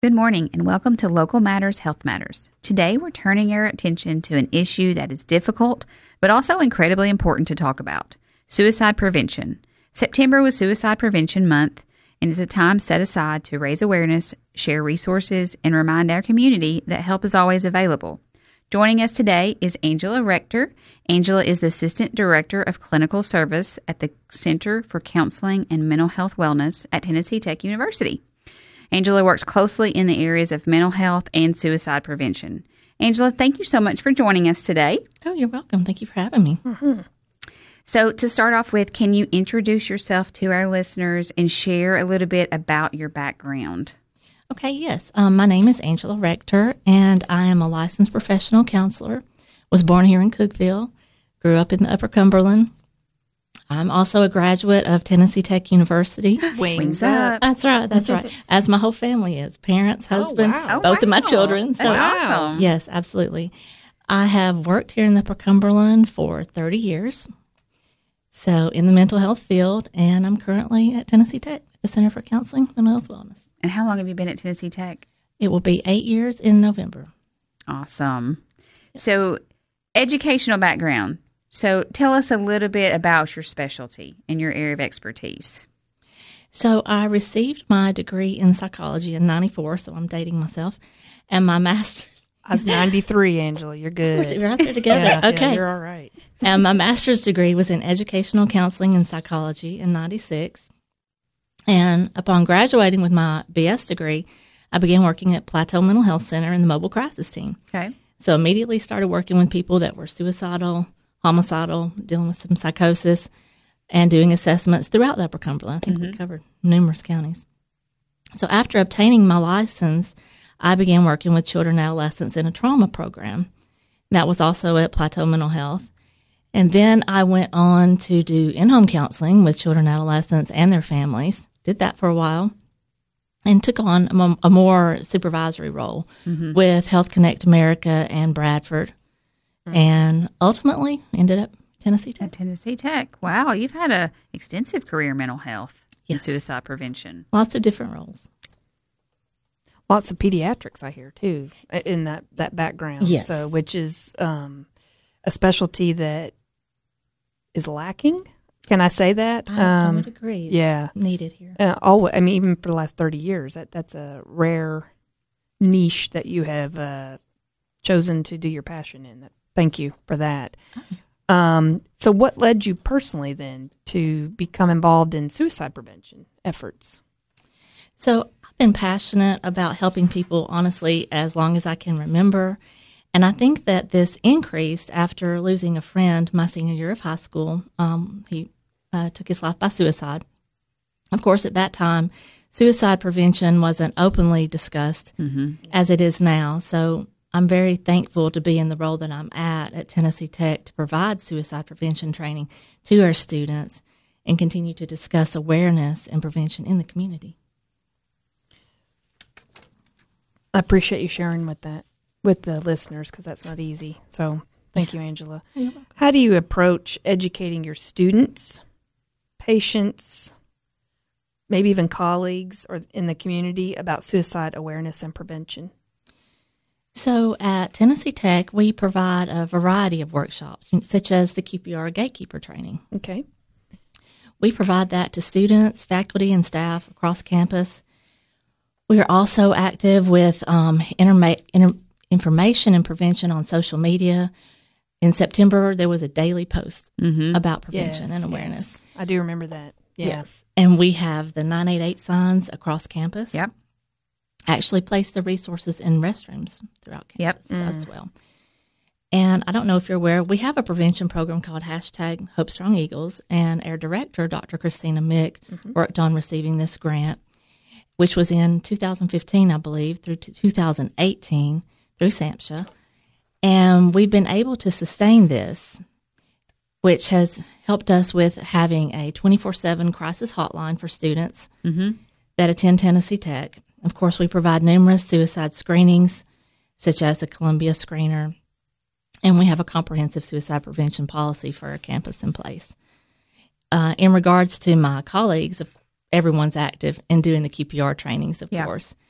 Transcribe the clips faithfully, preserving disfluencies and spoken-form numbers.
Good morning and welcome to Local Matters Health Matters. Today we're turning our attention to an issue that is difficult but also incredibly important to talk about: suicide prevention. September was Suicide Prevention Month and is a time set aside to raise awareness, share resources, and remind our community that help is always available. Joining us today is Angela Rector. Angela is the Assistant Director of Clinical Service at the Center for Counseling and Mental Health Wellness at Tennessee Tech University. Angela works closely in the areas of mental health and suicide prevention. Angela, thank you so much for joining us today. Oh, you're welcome. Thank you for having me. Mm-hmm. So to start off with, can you introduce yourself to our listeners and share a little bit about your background? Okay, yes. Um, my name is Angela Rector, and I am a licensed professional counselor. Was born here in Cookeville, grew up in the Upper Cumberland. I'm also a graduate of Tennessee Tech University. Wings, Wings up. That's right, that's right. As my whole family is. Parents, husband, oh, wow. both oh, of my wow. children. So, that's awesome. Yes, absolutely. I have worked here in the Upper Cumberland for thirty years, so in the mental health field, and I'm currently at Tennessee Tech, the Center for Counseling and Mental Health Wellness. And how long have you been at Tennessee Tech? It will be eight years in November. Awesome. Yes. So, educational background. So tell us a little bit about your specialty and your area of expertise. So I received my degree in psychology in ninety-four, so I'm dating myself, and my master's. I was ninety-three, Angela. You're good. We're out there together. Yeah, okay. Yeah, you're all right. And my master's degree was in educational counseling and psychology in ninety-six. And upon graduating with my B S degree, I began working at Plateau Mental Health Center in the mobile crisis team. Okay. So immediately started working with people that were suicidal, homicidal, dealing with some psychosis, and doing assessments throughout the Upper Cumberland. I think mm-hmm. we covered numerous counties. So after obtaining my license, I began working with children and adolescents in a trauma program. That was also at Plateau Mental Health. And then I went on to do in-home counseling with children and adolescents and their families. Did that for a while and took on a, a more supervisory role mm-hmm. with Health Connect America and Bradford. And ultimately ended up Tennessee Tech. At Tennessee Tech. Wow, you've had a extensive career in mental health and yes. suicide prevention. Lots of different roles. Lots of pediatrics, I hear, too, in that, that background. Yes. So, which is um, a specialty that is lacking. Can I say that? I, um, I would agree. Yeah. Needed here. Uh, always, I mean, even for the last thirty years, that that's a rare niche that you have uh, chosen to do your passion in. That Thank you for that. Oh. Um, so what led you personally then to become involved in suicide prevention efforts? So I've been passionate about helping people, honestly, as long as I can remember. And I think that this increased after losing a friend my senior year of high school. Um, he uh, took his life by suicide. Of course, at that time, suicide prevention wasn't openly discussed mm-hmm. as it is now. So I'm very thankful to be in the role that I'm at at Tennessee Tech to provide suicide prevention training to our students and continue to discuss awareness and prevention in the community. I appreciate you sharing with that with the listeners because that's not easy. So thank you, Angela. You're welcome. How do you approach educating your students, patients, maybe even colleagues or in the community about suicide awareness and prevention? So at Tennessee Tech, we provide a variety of workshops, such as the Q P R Gatekeeper training. Okay. We provide that to students, faculty, and staff across campus. We are also active with um, interma- inter- information and prevention on social media. In September, there was a daily post mm-hmm. about prevention yes, and awareness. Yes. I do remember that. Yeah. Yes. And we have the nine eight eight signs across campus. Yep. Actually place the resources in restrooms throughout campus yep. mm. as well. And I don't know if you're aware, we have a prevention program called hashtag Hope Strong Eagles, and our director, Doctor Christina Mick, mm-hmm. worked on receiving this grant, which was in two thousand fifteen, I believe, through two thousand eighteen through SAMHSA. And we've been able to sustain this, which has helped us with having a twenty-four seven crisis hotline for students mm-hmm. that attend Tennessee Tech. Of course, we provide numerous suicide screenings, such as the Columbia Screener, and we have a comprehensive suicide prevention policy for our campus in place. Uh, in regards to my colleagues, everyone's active in doing the Q P R trainings, of yeah. course.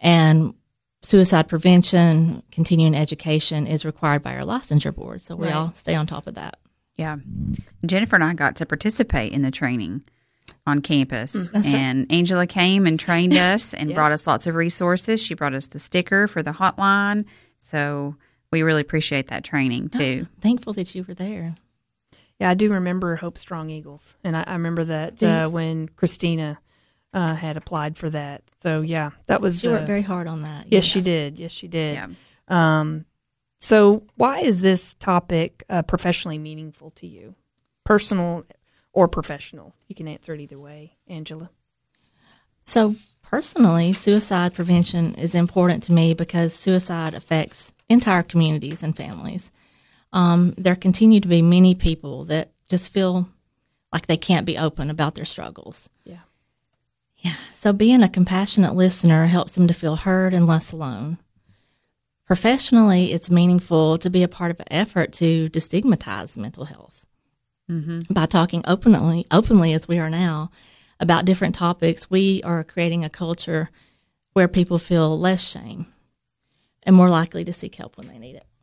And suicide prevention, continuing education is required by our licensure board. So we Right. all stay on top of that. Yeah. Jennifer and I got to participate in the training on campus. That's right. And Angela came and trained us and Yes. brought us lots of resources. She brought us the sticker for the hotline. So we really appreciate that training too. Thankful that you were there. Yeah, I do remember Hope Strong Eagles, and I, I remember that Do you- uh, when Christina uh, had applied for that. So yeah, that was She worked uh, very hard on that. yes, she did. Yes, she did. Yeah. Um, so why is this topic uh, professionally meaningful to you, personal or professional? You can answer it either way, Angela. So personally, suicide prevention is important to me because suicide affects entire communities and families. Um, there continue to be many people that just feel like they can't be open about their struggles. Yeah. Yeah. So being a compassionate listener helps them to feel heard and less alone. Professionally, it's meaningful to be a part of an effort to destigmatize mental health. Mm-hmm. By talking openly, openly as we are now, about different topics, we are creating a culture where people feel less shame and more likely to seek help when they need it.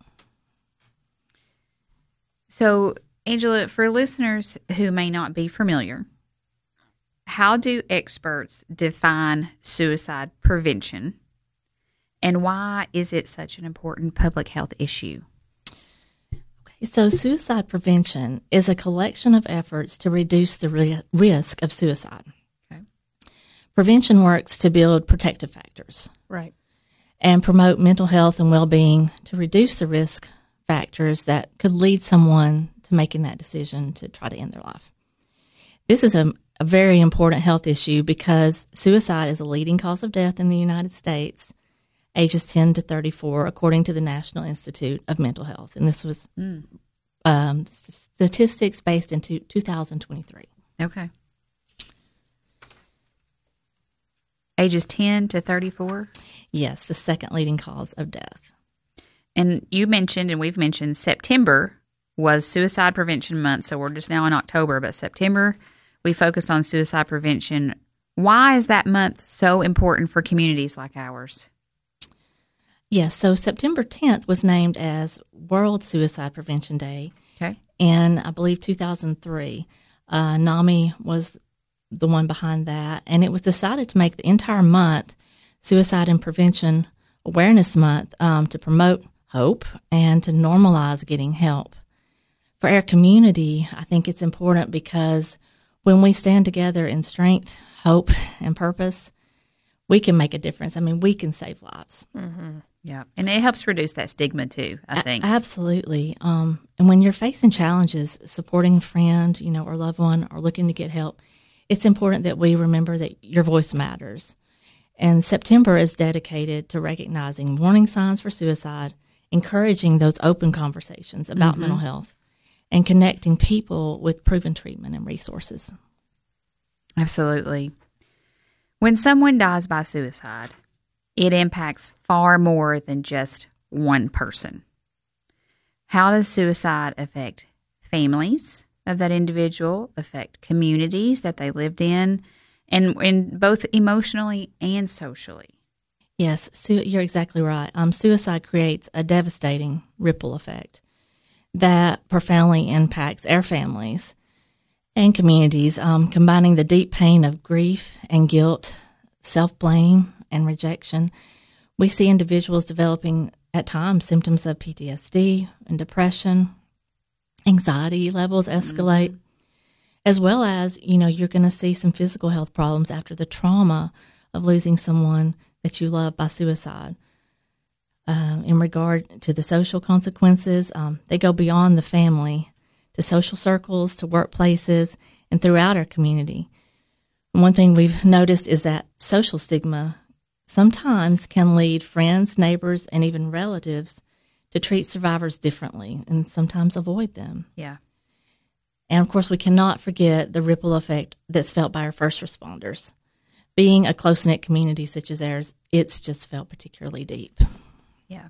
So, Angela, for listeners who may not be familiar, how do experts define suicide prevention, and why is it such an important public health issue? Okay, so suicide prevention is a collection of efforts to reduce the ri- risk of suicide. Okay. Prevention works to build protective factors Right. and promote mental health and well-being to reduce the risk factors that could lead someone to making that decision to try to end their life. This is a, a very important health issue because suicide is a leading cause of death in the United States, ages ten to thirty-four, according to the National Institute of Mental Health. And this was Mm. um, statistics based in two, two thousand twenty-three. Okay. Ages ten to thirty-four? Yes, the second leading cause of death. And you mentioned, and we've mentioned, September was Suicide Prevention Month. So we're just now in October, but September we focused on suicide prevention. Why is that month so important for communities like ours? Yes, so September tenth was named as World Suicide Prevention Day. Okay. And I believe two thousand three. Uh, NAMI was the one behind that. And it was decided to make the entire month Suicide and Prevention Awareness Month um, to promote hope and to normalize getting help. For our community, I think it's important because when we stand together in strength, hope, and purpose, we can make a difference. I mean, we can save lives. Mm-hmm. Yeah. And it helps reduce that stigma too, I think. A- absolutely. Um, and when you're facing challenges, supporting a friend, you know, or loved one, or looking to get help, it's important that we remember that your voice matters. And September is dedicated to recognizing warning signs for suicide, encouraging those open conversations about Mm-hmm. mental health, and connecting people with proven treatment and resources. Absolutely. When someone dies by suicide, it impacts far more than just one person. How does suicide affect families of that individual, affect communities that they lived in, and, and both emotionally and socially? Yes, su- you're exactly right. Um, suicide creates a devastating ripple effect that profoundly impacts our families and communities, um, combining the deep pain of grief and guilt, self-blame, and rejection. We see individuals developing at times symptoms of P T S D and depression, anxiety levels escalate, mm-hmm. as well as, you know, you're going to see some physical health problems after the trauma of losing someone that you love by suicide. Um, in regard to the social consequences, um, they go beyond the family to social circles, to workplaces, and throughout our community. And one thing we've noticed is that social stigma sometimes can lead friends, neighbors, and even relatives to treat survivors differently and sometimes avoid them. Yeah. And, of course, we cannot forget the ripple effect that's felt by our first responders. Being a close-knit community such as ours, it's just felt particularly deep. Yeah.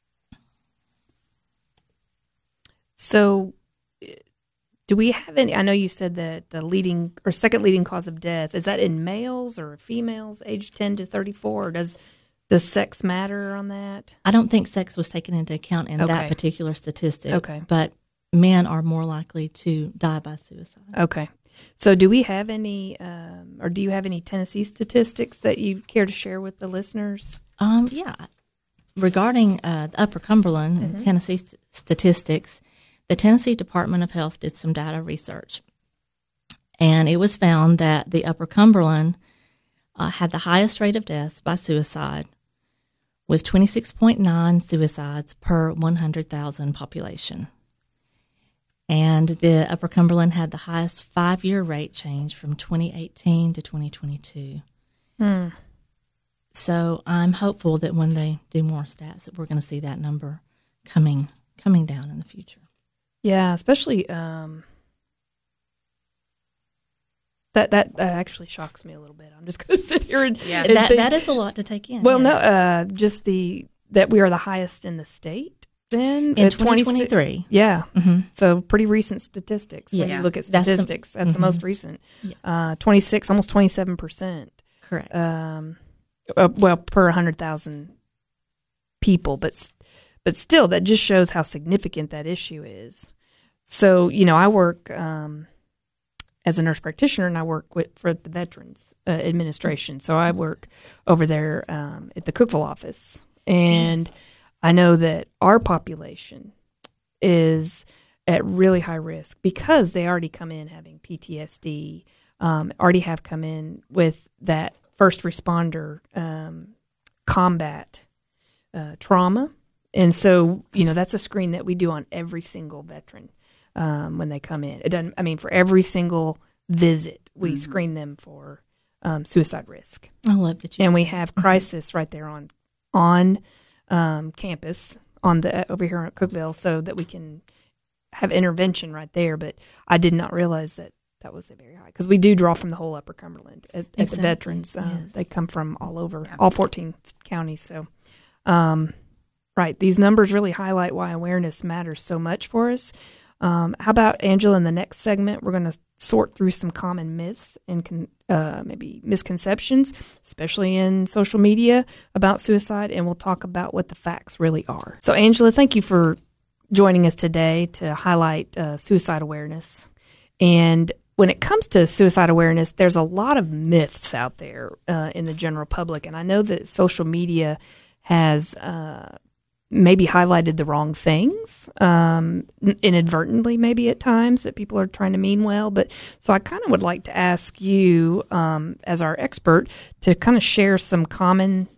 So, do we have any? I know you said that the leading or second leading cause of death, is that in males or females aged ten to thirty-four? Or does Does sex matter on that? I don't think sex was taken into account in Okay. that particular statistic. Okay. But men are more likely to die by suicide. Okay. So do we have any, um, or do you have any Tennessee statistics that you care to share with the listeners? Um, yeah. Regarding uh, the Upper Cumberland and Tennessee st- statistics, the Tennessee Department of Health did some data research. And it was found that the Upper Cumberland uh, had the highest rate of deaths by suicide, with twenty-six point nine suicides per one hundred thousand population. And the Upper Cumberland had the highest five-year rate change from twenty eighteen to twenty twenty-two. Hmm. So I'm hopeful that when they do more stats, that we're going to see that number coming coming down in the future. Yeah, especially um, that that uh, actually shocks me a little bit. I'm just going to sit here and Yeah. and That think- that is a lot to take in. well, no, yes. uh, just the that we are the highest in the state. Then in at twenty twenty-six twenty-three. Yeah, Mm-hmm. so pretty recent statistics. When Yeah. you look at That's the- statistics, that's the mhm. most recent. Yes, Uh, twenty-six, almost twenty-seven percent. correct. Um, uh, well, per one hundred thousand people, but s- but still, that just shows how significant that issue is. So, you know, I work um, as a nurse practitioner, and I work with for the Veterans uh, Administration. So I work over there um, at the Cookeville office, and I know that our population is at really high risk because they already come in having P T S D, um, already have come in with that first responder um, combat uh, trauma. And so, you know, that's a screen that we do on every single veteran um, when they come in. It doesn't, I mean, for every single visit, we Mm-hmm. screen them for um, suicide risk. I love that you. And we have crisis right there on on um, campus on the over here at Cookeville, so that we can have intervention right there. But I did not realize that that was a very high, because we do draw from the whole Upper Cumberland at, at the Exactly, veterans. Uh, yes. They come from all over, Yeah. all fourteen counties. So, um, right, these numbers really highlight why awareness matters so much for us. Um, how about, Angela, in the next segment, we're going to sort through some common myths and con- uh, maybe misconceptions, especially in social media, about suicide, and we'll talk about what the facts really are. So, Angela, thank you for joining us today to highlight uh, suicide awareness. And when it comes to suicide awareness, there's a lot of myths out there uh, in the general public, and I know that social media has uh, maybe highlighted the wrong things, um, inadvertently maybe at times, that people are trying to mean well. But so I kind of would like to ask you, um, as our expert, to kind of share some common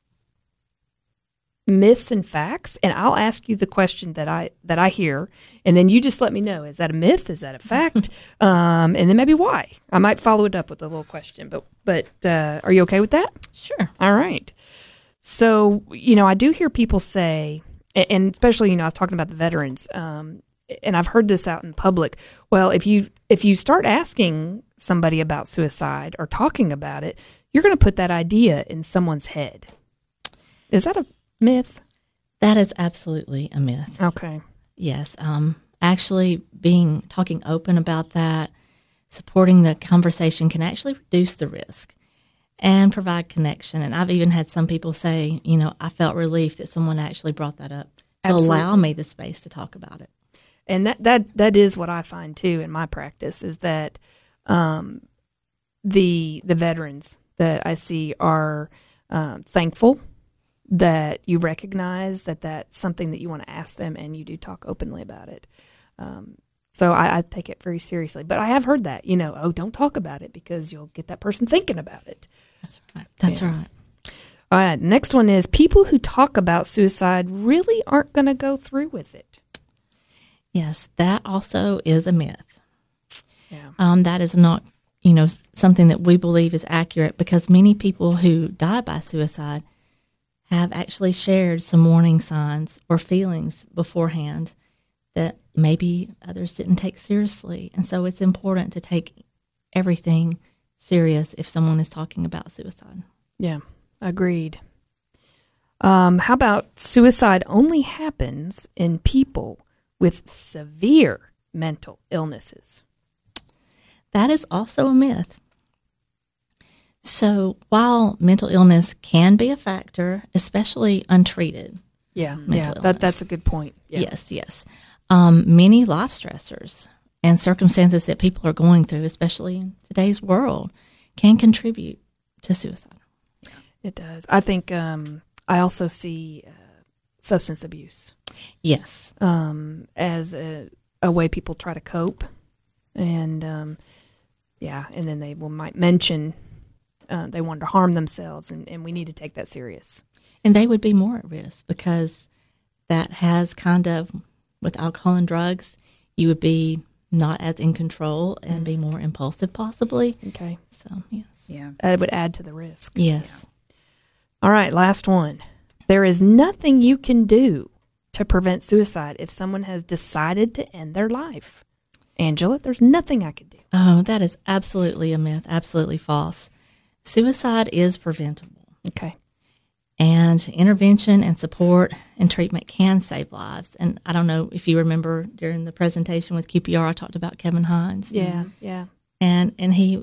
myths and facts, and I'll ask you the question that I that I hear, and then you just let me know, is that a myth, is that a fact, um, and then maybe why. I might follow it up with a little question, but but uh, are you okay with that? Sure. All right. So, you know, I do hear people say, a- and especially, you know, I was talking about the veterans, um, and I've heard this out in public. Well, if you if you start asking somebody about suicide or talking about it, you're going to put that idea in someone's head. Is that a myth? That is absolutely a myth. Okay. Yes. Um, actually, being talking open about that, supporting the conversation can actually reduce the risk and provide connection. And I've even had some people say, you know, I felt relief that someone actually brought that up to Absolutely. allow me the space to talk about it. And that, that, that is what I find too in my practice, is that um, the the veterans that I see are um, thankful that you recognize that that's something that you want to ask them, and you do talk openly about it. Um, so I, I take it very seriously. But I have heard that, you know, oh, don't talk about it because you'll get that person thinking about it. That's right. That's Yeah. right. All right, next one is, people who talk about suicide really aren't going to go through with it. Yes, that also is a myth. Yeah. Um, that is not, you know, something that we believe is accurate, because many people who die by suicide have actually shared some warning signs or feelings beforehand that maybe others didn't take seriously. And so it's important to take everything serious if someone is talking about suicide. Yeah, agreed. Um, how about, suicide only happens in people with severe mental illnesses? That is also a myth. So while mental illness can be a factor, especially untreated, Yeah, mental yeah, illness. that, that's a good point. Yeah. yes, yes, um, many life stressors and circumstances that people are going through, especially in today's world, can contribute to suicide. It does. I think um, I also see uh, substance abuse Yes. um, as a, a way people try to cope, and um, yeah, and then they will might mention uh, they want to harm themselves, and, and we need to take that serious. And they would be more at risk because that has kind of, with alcohol and drugs, you would be not as in control and be more impulsive possibly. Okay, So, yes. Yeah. that would add to the risk. Yes. All right, last one. There is nothing you can do to prevent suicide if someone has decided to end their life. Angela, there's nothing I can do. Oh, that is absolutely a myth, absolutely false. Suicide is preventable, Okay. and intervention and support and treatment can save lives. And I don't know if you remember during the presentation with Q P R, I talked about Kevin Hines. Yeah, yeah. And, and he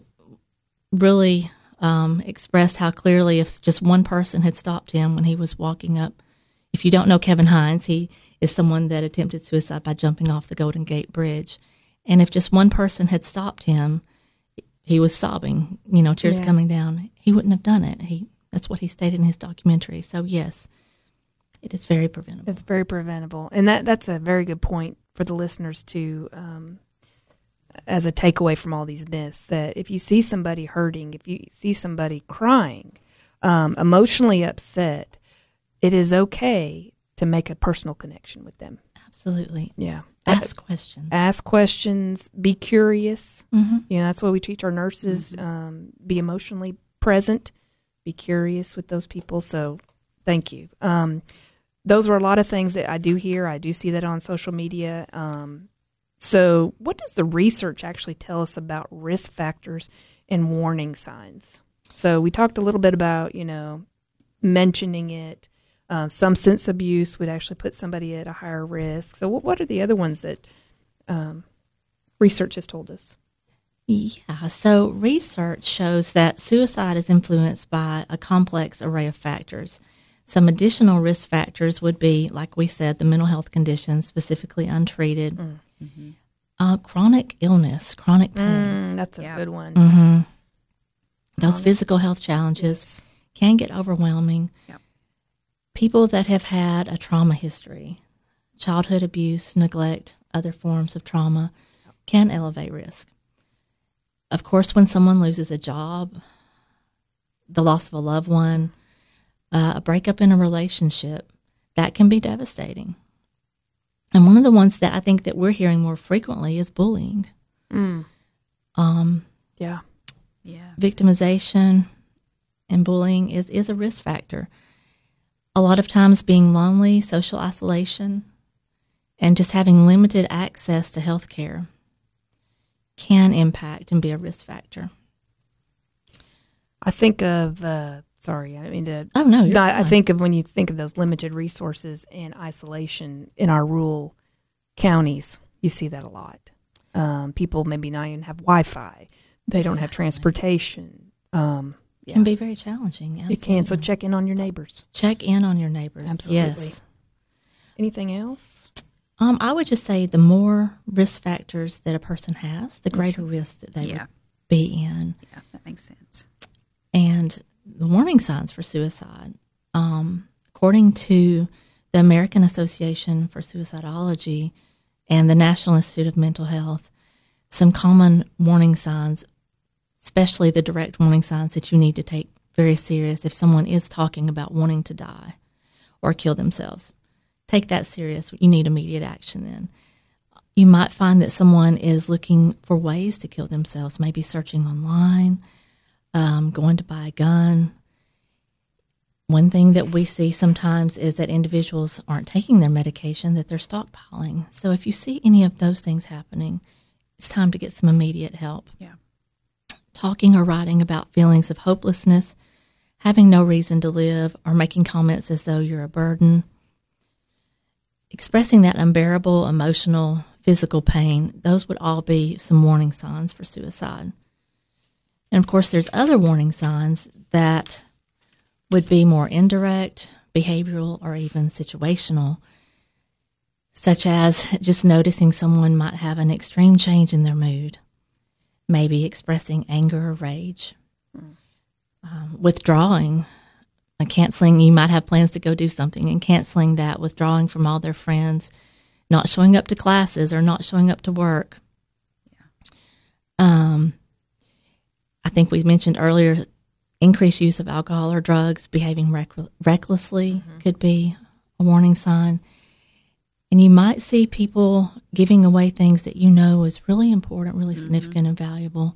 really um, expressed how clearly if just one person had stopped him when he was walking up. If you don't know Kevin Hines, he is someone that attempted suicide by jumping off the Golden Gate Bridge. And if just one person had stopped him, he was sobbing, you know, tears Yeah. coming down. He wouldn't have done it. He That's what he stated in his documentary. So, yes, it is very preventable. It's very preventable. And that that's a very good point for the listeners to, um, as a takeaway from all these myths, that if you see somebody hurting, if you see somebody crying, um, emotionally upset, it is okay to make a personal connection with them. Absolutely. Yeah. Ask questions. Ask questions, be curious. Mm-hmm. You know, that's what we teach our nurses. Um, be emotionally present, be curious with those people. So thank you. Um, those were a lot of things that I do hear. I do see that on social media. Um, so what does the research actually tell us about risk factors and warning signs? So we talked a little bit about, you know, mentioning it. Uh, some substance abuse would actually put somebody at a higher risk. So what, what are the other ones that um, research has told us? Yeah, so research shows that suicide is influenced by a complex array of factors. Some additional risk factors would be, like we said, the mental health conditions, specifically untreated, Mm-hmm. uh, chronic illness, chronic pain. Mm, that's a Yeah. good one. Mm-hmm. Those physical health challenges can get overwhelming. Yep. People that have had a trauma history, childhood abuse, neglect, other forms of trauma, can elevate risk. Of course, when someone loses a job, the loss of a loved one, uh, a breakup in a relationship, that can be devastating. And one of the ones that I think that we're hearing more frequently is bullying. Mm. Um, Yeah. Yeah. victimization and bullying is, is a risk factor. A lot of times being lonely, social isolation, and just having limited access to health care can impact and be a risk factor. I think of, uh, sorry, I mean to. Oh, no, you're No, I fine. think of when you think of those limited resources and isolation in our rural counties, you see that a lot. Um, people maybe not even have Wi-Fi. They don't have transportation. Um, It can yeah. be very challenging. It can. So absolutely. check in on your neighbors. Check in on your neighbors. Absolutely. Yes. Anything else? Um, I would just say the more risk factors that a person has, the greater risk that they Yeah. would be in. Yeah, that makes sense. And the warning signs for suicide, um, according to the American Association for Suicidology and the National Institute of Mental Health, some common warning signs, especially the direct warning signs that you need to take very serious if someone is talking about wanting to die or kill themselves. Take that serious. You need immediate action then. You might find that someone is looking for ways to kill themselves, maybe searching online, um, going to buy a gun. One thing that we see sometimes is that individuals aren't taking their medication, that they're stockpiling. So if you see any of those things happening, it's time to get some immediate help. Yeah. Talking or writing about feelings of hopelessness, having no reason to live, or making comments as though you're a burden. Expressing that unbearable emotional, physical pain, those would all be some warning signs for suicide. And, of course, there's other warning signs that would be more indirect, behavioral, or even situational, such as just noticing someone might have an extreme change in their mood, maybe expressing anger or rage, mm. um, withdrawing, and canceling. You might have plans to go do something and canceling that, withdrawing from all their friends, not showing up to classes or not showing up to work. Yeah. Um, I think we mentioned earlier, increased use of alcohol or drugs, behaving rec- recklessly mm-hmm. could be a warning sign. And you might see people giving away things that you know is really important, really mm-hmm. significant and valuable,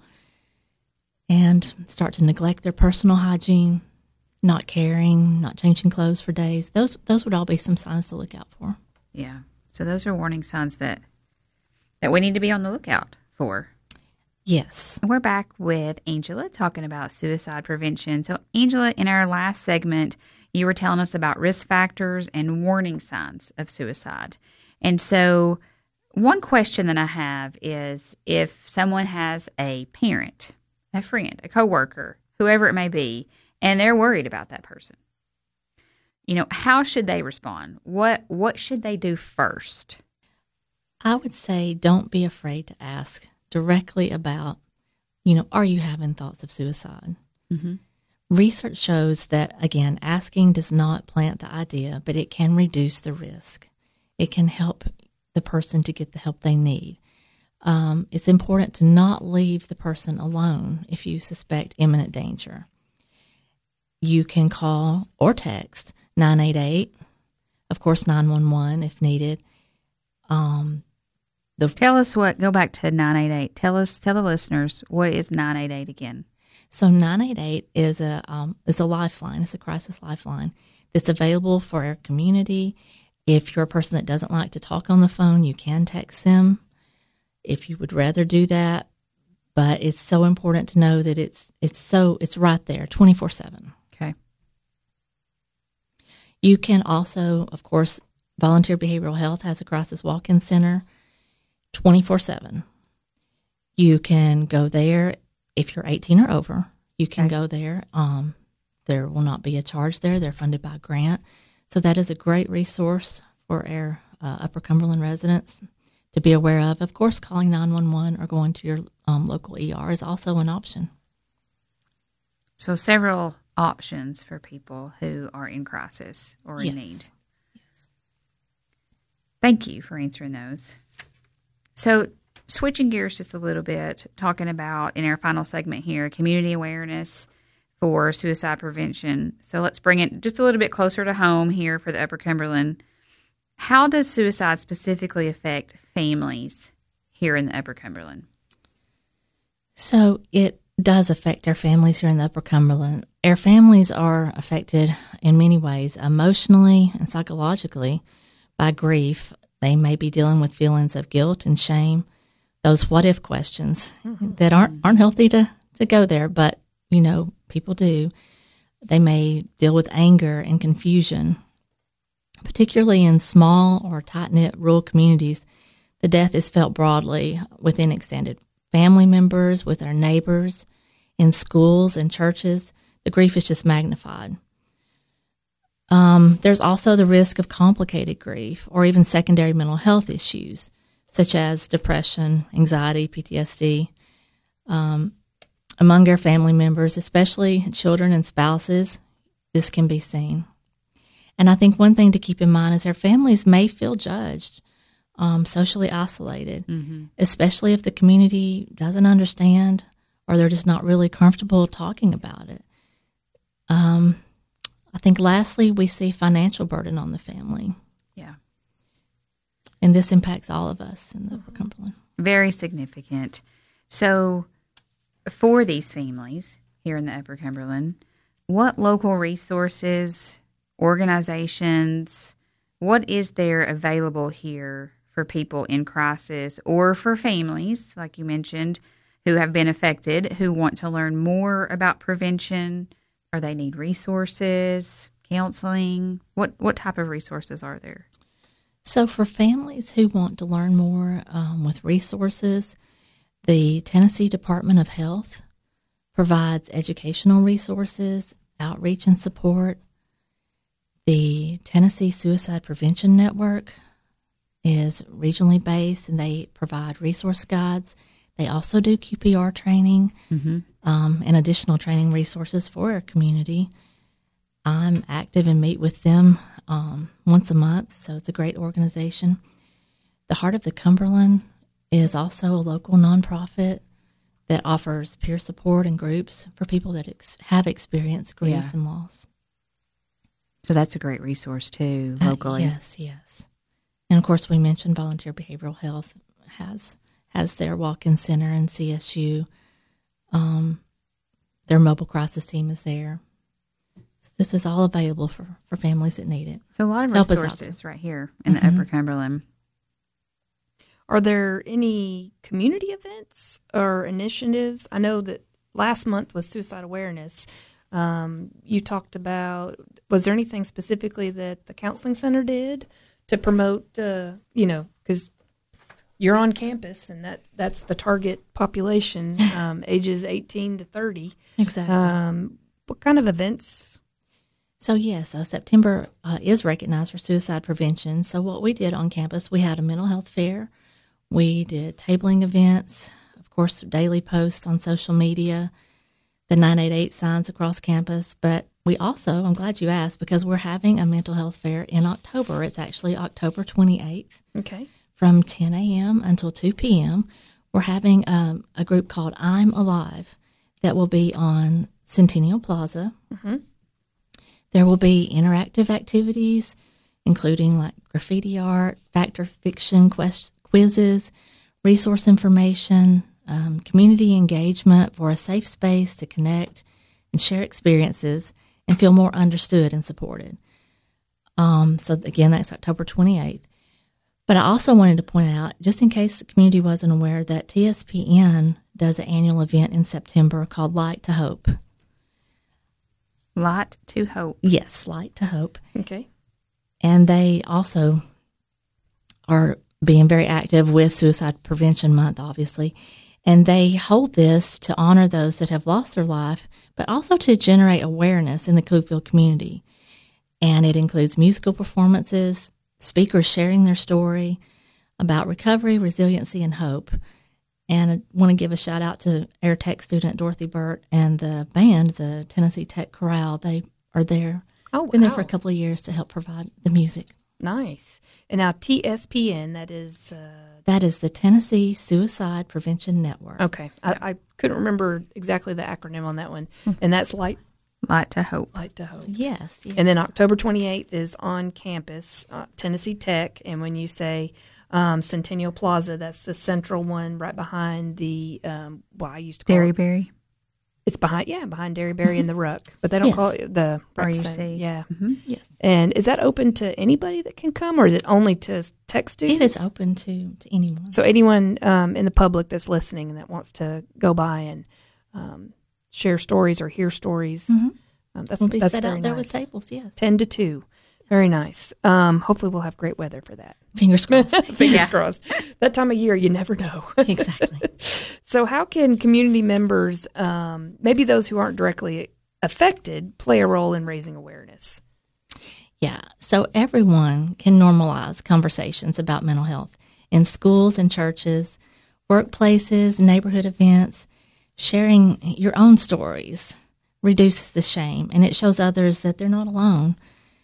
and start to neglect their personal hygiene, not caring, not changing clothes for days. Those those would all be some signs to look out for. Yeah. So those are warning signs that that we need to be on the lookout for. Yes. We're back with Angela talking about suicide prevention. So, Angela, in our last segment, you were telling us about risk factors and warning signs of suicide. And so one question that I have is if someone has a parent, a friend, a coworker, whoever it may be, and they're worried about that person, you know, how should they respond? What what should they do first? I would say don't be afraid to ask directly about, you know, are you having thoughts of suicide? Mm-hmm. Research shows that, again, asking does not plant the idea, but it can reduce the risk. It can help the person to get the help they need. Um, it's important to not leave the person alone if you suspect imminent danger. You can call or text nine eight eight, of course, nine one one if needed. Um, the, tell us what, go back to nine eight eight. Tell us, tell the listeners, what is nine eight eight again? So nine eight eight is a um, is a lifeline. It's a crisis lifeline that's available for our community. If you're a person that doesn't like to talk on the phone, you can text them if you would rather do that. But it's so important to know that it's it's so it's right there, twenty-four seven. Okay. You can also, of course, Volunteer Behavioral Health has a crisis walk-in center, twenty-four seven. You can go there. If you're eighteen or over, you can okay. go there. Um, there will not be a charge there. They're funded by a grant. So that is a great resource for our uh, Upper Cumberland residents to be aware of. Of course, calling nine one one or going to your um, local E R is also an option. So several options for people who are in crisis or in yes. need. Yes. Thank you for answering those. So switching gears just a little bit, talking about in our final segment here, community awareness for suicide prevention. So let's bring it just a little bit closer to home here for the Upper Cumberland. How does suicide specifically affect families here in the Upper Cumberland? So it does affect our families here in the Upper Cumberland. Our families are affected in many ways, emotionally and psychologically, by grief. They may be dealing with feelings of guilt and shame, those what-if questions mm-hmm. that aren't aren't healthy to, to go there, but, you know, people do. They may deal with anger and confusion. Particularly in small or tight-knit rural communities, the death is felt broadly within extended family members, with our neighbors, in schools and churches. The grief is just magnified. Um, there's also the risk of complicated grief or even secondary mental health issues, such as depression, anxiety, P T S D, um, among our family members, especially children and spouses. This can be seen. And I think one thing to keep in mind is our families may feel judged, um, socially isolated, mm-hmm. especially if the community doesn't understand or they're just not really comfortable talking about it. Um, I think lastly, we see financial burden on the family. Yeah. And this impacts all of us in the Upper Cumberland. Very significant. So for these families here in the Upper Cumberland, what local resources, organizations, what is there available here for people in crisis or for families, like you mentioned, who have been affected, who want to learn more about prevention, or they need resources, counseling? What what type of resources are there? So for families who want to learn more um, with resources, the Tennessee Department of Health provides educational resources, outreach and support. The Tennessee Suicide Prevention Network is regionally based, and they provide resource guides. They also do Q P R training mm-hmm. um, and additional training resources for our community. I'm active and meet with them um, once a month, so it's a great organization. The Heart of the Cumberland is also a local nonprofit that offers peer support and groups for people that ex- have experienced grief Yeah. and loss. So that's a great resource, too, locally. Uh, yes, yes. And, of course, we mentioned Volunteer Behavioral Health has has their walk-in center, and C S U. Um, their mobile crisis team is there. So this is all available for, for families that need it. So a lot of Help us out resources right here in Mm-hmm. the Upper Cumberland. Are there any community events or initiatives? I know that last month was Suicide Awareness. Um, you talked about, was there anything specifically that the counseling center did to promote, uh, you know, because you're on campus and that, that's the target population, um, ages eighteen to thirty. Exactly. Um, what kind of events? So, yes, uh, September uh, is recognized for suicide prevention. So what we did on campus, we had a mental health fair. We did tabling events, of course, daily posts on social media, the nine eight eight signs across campus. But we also, I'm glad you asked, because we're having a mental health fair in October. It's actually October twenty-eighth. Okay. From ten a.m. until two p.m. We're having um, a group called I'm Alive that will be on Centennial Plaza. Mm-hmm. There will be interactive activities, including like graffiti art, fact or fiction quest- quizzes, resource information, um, community engagement for a safe space to connect and share experiences and feel more understood and supported. Um, so again, that's October twenty-eighth. But I also wanted to point out, just in case the community wasn't aware, that T S P N does an annual event in September called Light to Hope. Light to Hope. Yes, Light to Hope. Okay. And they also are being very active with Suicide Prevention Month, obviously. And they hold this to honor those that have lost their life, but also to generate awareness in the Cookeville community. And it includes musical performances, speakers sharing their story about recovery, resiliency, and hope. And I want to give a shout out to Air Tech student Dorothy Burt and the band, the Tennessee Tech Chorale. They are there. Oh, Been there wow. for a couple of years to help provide the music. Nice. And now T S P N, that is... Uh, That is the Tennessee Suicide Prevention Network. okay. I, I couldn't remember exactly the acronym on that one. And that's Light, Light to Hope. Light to Hope. Yes, yes. And then October twenty-eighth is on campus, uh, Tennessee Tech. And when you say um, Centennial Plaza, that's the central one right behind the, um, well, I used to call it. Derryberry. It's behind, yeah, behind Derryberry and the Ruck. But they don't Yes. call it the R Rec U C. Center. Yeah. Mm-hmm. Yes. And is that open to anybody that can come, or is it only to tech students? It is open to, to anyone. So anyone um, in the public that's listening and that wants to go by and um, share stories or hear stories, Mhm. um, that's We'll be that's set very out there nice. with tables, yes. Ten to two, very nice. Um, hopefully, we'll have great weather for that. Fingers crossed. Fingers Yeah. crossed. That time of year, you never know. Exactly. So, how can community members, um, maybe those who aren't directly affected, play a role in raising awareness? Yeah, so everyone can normalize conversations about mental health in schools and churches, workplaces, neighborhood events. Sharing your own stories reduces the shame, and it shows others that they're not alone.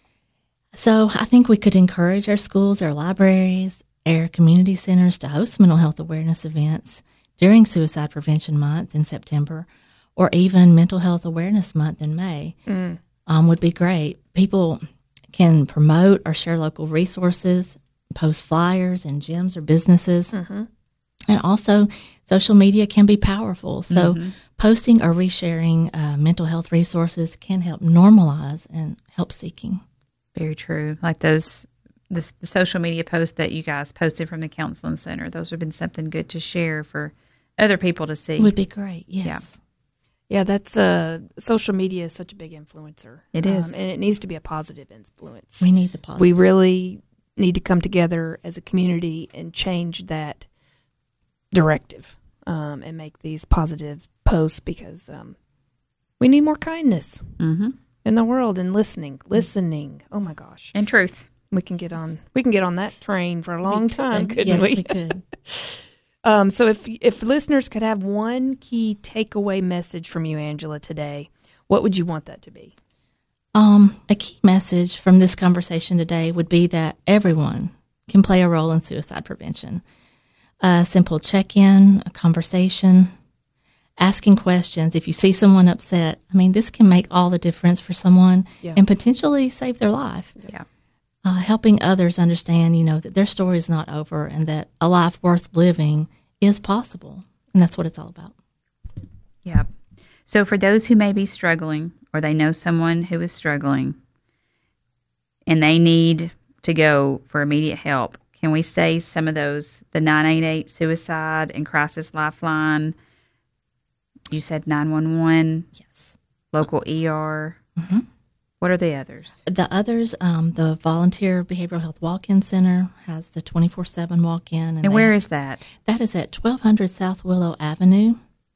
So I think we could encourage our schools, our libraries, our community centers to host mental health awareness events during Suicide Prevention Month in September, or even Mental Health Awareness Month in May. Mm. Um, would be great. People can promote or share local resources, post flyers in gyms or businesses. Mm-hmm. And also, social media can be powerful. So, Mm-hmm. posting or resharing uh, mental health resources can help normalize and help seeking. Very true. Like those, the, the social media posts that you guys posted from the counseling center, those have been something good to share for other people to see. It would be great, yes. Yeah, that's uh, social media is such a big influencer. It is. Um, and it needs to be a positive influence. We need the positive. We really need to come together as a community and change that directive um, and make these positive posts because um, We need more kindness Mm-hmm. in the world and listening. Listening. Oh my gosh. And truth. We can get on we can get on that train for a long time, couldn't yes, we? we could. Um, so if if listeners could have one key takeaway message from you, Angela, today, what would you want that to be? Um, a key message from this conversation today would be that everyone can play a role in suicide prevention. A simple check-in, a conversation, asking questions. If you see someone upset, I mean, this can make all the difference for someone Yeah. and potentially save their life. Yeah. Uh, helping others understand, you know, that their story is not over and that a life worth living is possible. And that's what it's all about. Yeah. So for those who may be struggling or they know someone who is struggling and they need to go for immediate help, can we say some of those, the nine eight eight Suicide and Crisis Lifeline? You said nine one one, Yes. local E R. Mm-hmm. What are the others? The others, um, the Volunteer Behavioral Health Walk-In Center has the twenty-four seven walk-in. And where is that? That is at twelve hundred South Willow Avenue.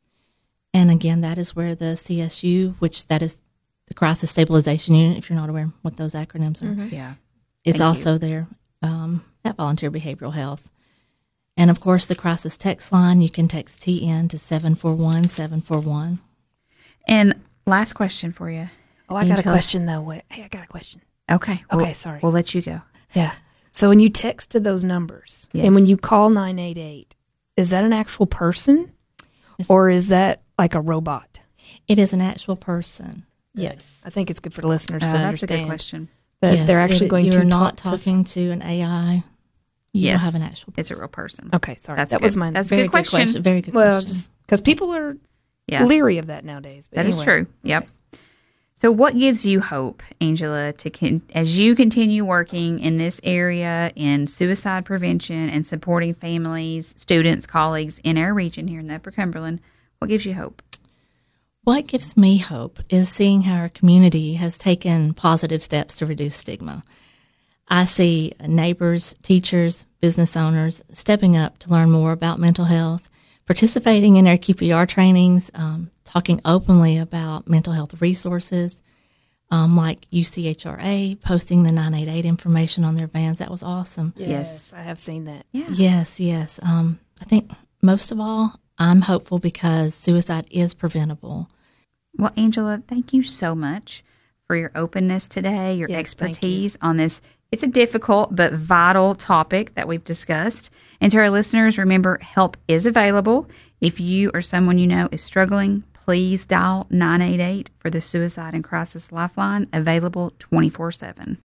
And again, that is where the C S U, which that is the Crisis Stabilization Unit, if you're not aware what those acronyms are, Mm-hmm. Yeah. it's Thank also you. there um, at Volunteer Behavioral Health. And of course, the crisis text line, you can text T N to seven four one seven four one. And last question for you. Oh, I got a Angela. question though. Wait, hey, I got a question. Okay. Okay, we'll- sorry. We'll let you go. Yeah. So when you text to those numbers Yes. and when you call nine eight eight, is that an actual person Yes. or is that like a robot? It is an actual person. Yes. I think it's good for the listeners Uh, to that's a understand good question. that Yes, they're actually it- going you're to not talk to talking to an A I. You Yes. will have an actual person. It's a real person. Okay, sorry. That's that good. was my That's a Very good question. Very good well, question. just because people are Yeah. leery of that nowadays. But That is anyway. true. Yep. So what gives you hope, Angela, to con- as you continue working in this area in suicide prevention and supporting families, students, colleagues in our region here in the Upper Cumberland, what gives you hope? What gives me hope is seeing how our community has taken positive steps to reduce stigma. I see neighbors, teachers, business owners stepping up to learn more about mental health, participating in our Q P R trainings, um, talking openly about mental health resources, um, like U C H R A, posting the nine eight eight information on their vans. That was awesome. Yes, Yes. I have seen that. Yeah. Yes, yes. Um, I think most of all, I'm hopeful because suicide is preventable. Well, Angela, thank you so much for your openness today, your Yes, thank expertise on this. It's a difficult but vital topic that we've discussed. And to our listeners, remember, help is available. If you or someone you know is struggling, please dial nine eight eight for the Suicide and Crisis Lifeline, available twenty-four seven.